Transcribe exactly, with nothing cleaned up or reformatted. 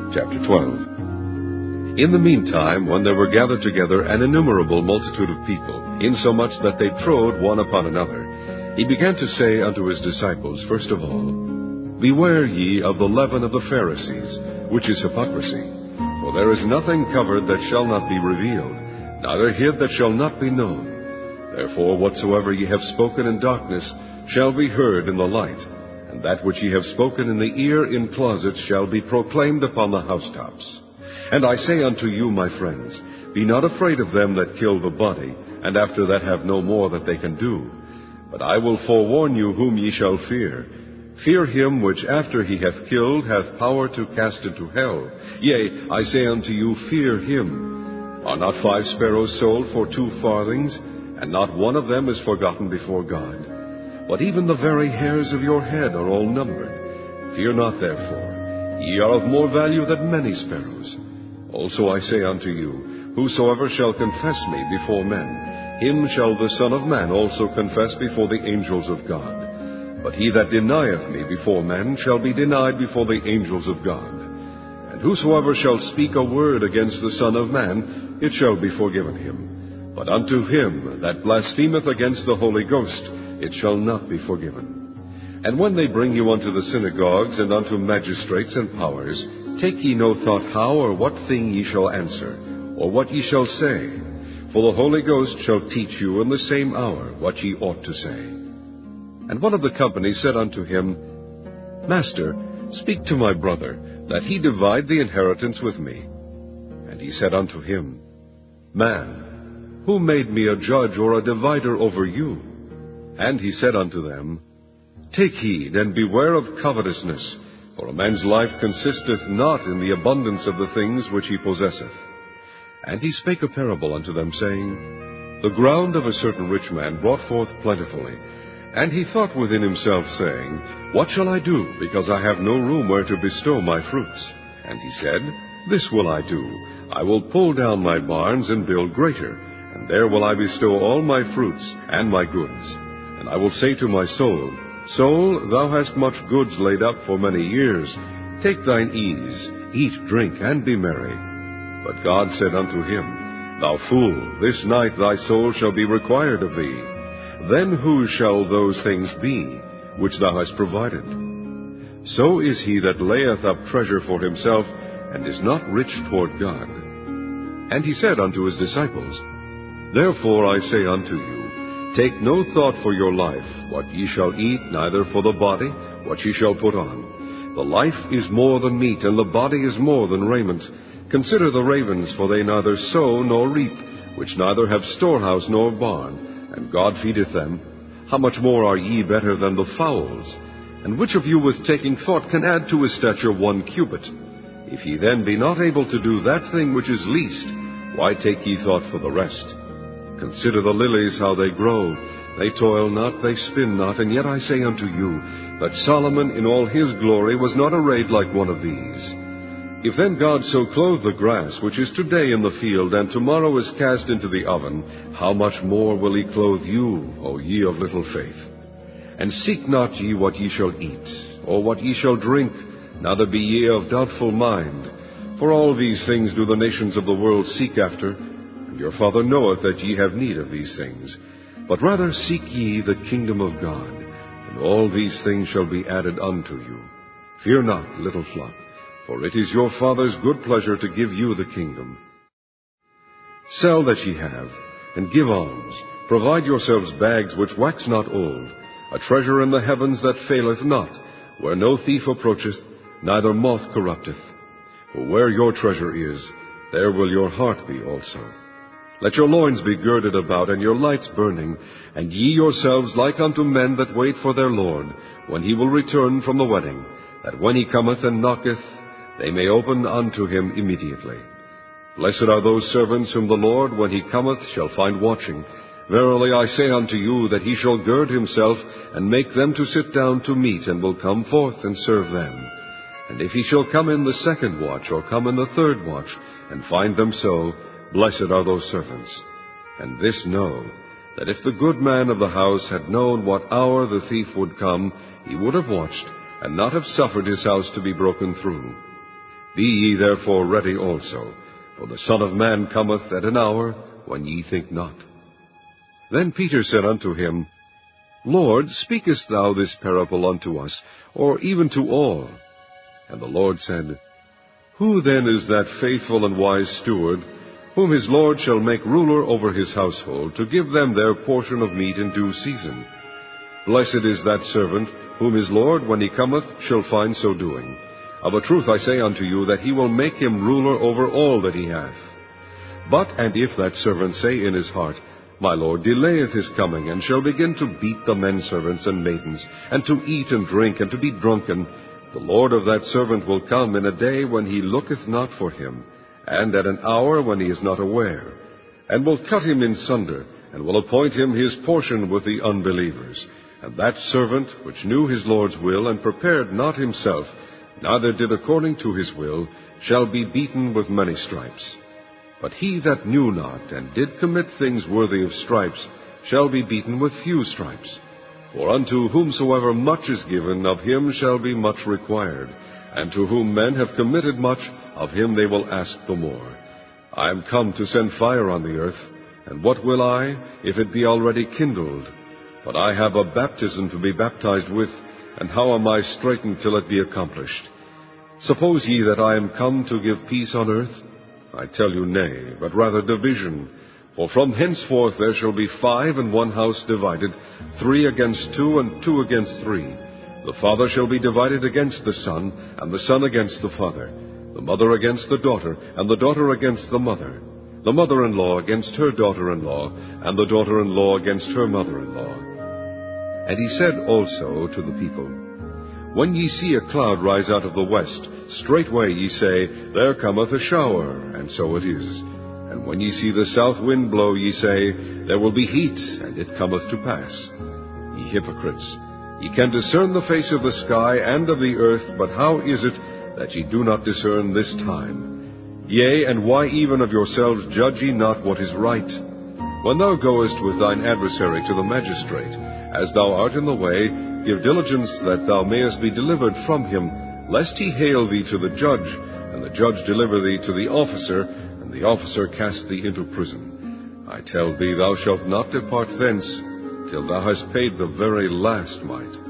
Chapter twelve. In the meantime, when there were gathered together an innumerable multitude of people, insomuch that they trode one upon another, he began to say unto his disciples, first of all, Beware ye of the leaven of the Pharisees, which is hypocrisy. For there is nothing covered that shall not be revealed, neither hid that shall not be known. Therefore whatsoever ye have spoken in darkness shall be heard in the light, and that which ye have spoken in the ear in closets shall be proclaimed upon the housetops. And I say unto you, my friends, be not afraid of them that kill the body, and after that have no more that they can do. But I will forewarn you whom ye shall fear. Fear him which after he hath killed hath power to cast into hell. Yea, I say unto you, fear him. Are not five sparrows sold for two farthings, and not one of them is forgotten before God? But even the very hairs of your head are all numbered. Fear not therefore, ye are of more value than many sparrows. Also I say unto you, whosoever shall confess me before men, him shall the Son of Man also confess before the angels of God. But he that denieth me before men shall be denied before the angels of God. And whosoever shall speak a word against the Son of Man, it shall be forgiven him. But unto him that blasphemeth against the Holy Ghost, it shall not be forgiven. And when they bring you unto the synagogues and unto magistrates and powers, take ye no thought how or what thing ye shall answer, or what ye shall say. For the Holy Ghost shall teach you in the same hour what ye ought to say. And one of the company said unto him, Master, speak to my brother, that he divide the inheritance with me. And he said unto him, Man, who made me a judge or a divider over you? And he said unto them, Take heed, and beware of covetousness, for a man's life consisteth not in the abundance of the things which he possesseth. And he spake a parable unto them, saying, The ground of a certain rich man brought forth plentifully. And he thought within himself, saying, What shall I do, because I have no room where to bestow my fruits? And he said, This will I do. I will pull down my barns and build greater, and there will I bestow all my fruits and my goods. And I will say to my soul, Soul, thou hast much goods laid up for many years. Take thine ease, eat, drink, and be merry. But God said unto him, Thou fool, this night thy soul shall be required of thee. Then whose shall those things be, which thou hast provided? So is he that layeth up treasure for himself, and is not rich toward God. And he said unto his disciples, Therefore I say unto you, Take no thought for your life, what ye shall eat, neither for the body, what ye shall put on. The life is more than meat, and the body is more than raiment. Consider the ravens, for they neither sow nor reap, which neither have storehouse nor barn, and God feedeth them. How much more are ye better than the fowls? And which of you with taking thought can add to his stature one cubit? If ye then be not able to do that thing which is least, why take ye thought for the rest? Consider the lilies, how they grow. They toil not, they spin not, and yet I say unto you, that Solomon in all his glory was not arrayed like one of these. If then God so clothe the grass, which is today in the field, and tomorrow is cast into the oven, how much more will he clothe you, O ye of little faith? And seek not ye what ye shall eat, or what ye shall drink, neither be ye of doubtful mind. For all these things do the nations of the world seek after, and your Father knoweth that ye have need of these things. But rather seek ye the kingdom of God, and all these things shall be added unto you. Fear not, little flock, for it is your Father's good pleasure to give you the kingdom. Sell that ye have, and give alms. Provide yourselves bags which wax not old, a treasure in the heavens that faileth not, where no thief approacheth, neither moth corrupteth. For where your treasure is, there will your heart be also. Let your loins be girded about, and your lights burning, and ye yourselves like unto men that wait for their Lord, when he will return from the wedding, that when he cometh and knocketh, they may open unto him immediately. Blessed are those servants whom the Lord, when he cometh, shall find watching. Verily I say unto you, that he shall gird himself, and make them to sit down to meat, and will come forth and serve them. And if he shall come in the second watch, or come in the third watch, and find them so, blessed are those servants. And this know, that if the good man of the house had known what hour the thief would come, he would have watched, and not have suffered his house to be broken through. Be ye therefore ready also, for the Son of Man cometh at an hour when ye think not. Then Peter said unto him, Lord, speakest thou this parable unto us, or even to all? And the Lord said, Who then is that faithful and wise steward, whom his Lord shall make ruler over his household, to give them their portion of meat in due season? Blessed is that servant, whom his Lord, when he cometh, shall find so doing. Of a truth I say unto you, that he will make him ruler over all that he hath. But, and if that servant say in his heart, My Lord delayeth his coming, and shall begin to beat the men servants and maidens, and to eat and drink, and to be drunken, the Lord of that servant will come in a day when he looketh not for him, and at an hour when he is not aware, and will cut him in sunder, and will appoint him his portion with the unbelievers. And that servant, which knew his Lord's will, and prepared not himself, neither did according to his will, shall be beaten with many stripes. But he that knew not, and did commit things worthy of stripes, shall be beaten with few stripes. For unto whomsoever much is given, of him shall be much required. And to whom men have committed much, of him they will ask the more. I am come to send fire on the earth, and what will I, if it be already kindled? But I have a baptism to be baptized with, and how am I straitened till it be accomplished? Suppose ye that I am come to give peace on earth? I tell you, nay, but rather division. For from henceforth there shall be five in one house divided, three against two, and two against three. The father shall be divided against the son, and the son against the father, the mother against the daughter, and the daughter against the mother, the mother-in-law against her daughter-in-law, and the daughter-in-law against her mother-in-law. And he said also to the people, When ye see a cloud rise out of the west, straightway ye say, There cometh a shower, and so it is. And when ye see the south wind blow, ye say, There will be heat, and it cometh to pass. Ye hypocrites, ye can discern the face of the sky and of the earth, but how is it that ye do not discern this time? Yea, and why even of yourselves judge ye not what is right? When thou goest with thine adversary to the magistrate, as thou art in the way, give diligence that thou mayest be delivered from him, lest he hale thee to the judge, and the judge deliver thee to the officer, and the officer cast thee into prison. I tell thee, thou shalt not depart thence, till thou hast paid the very last mite.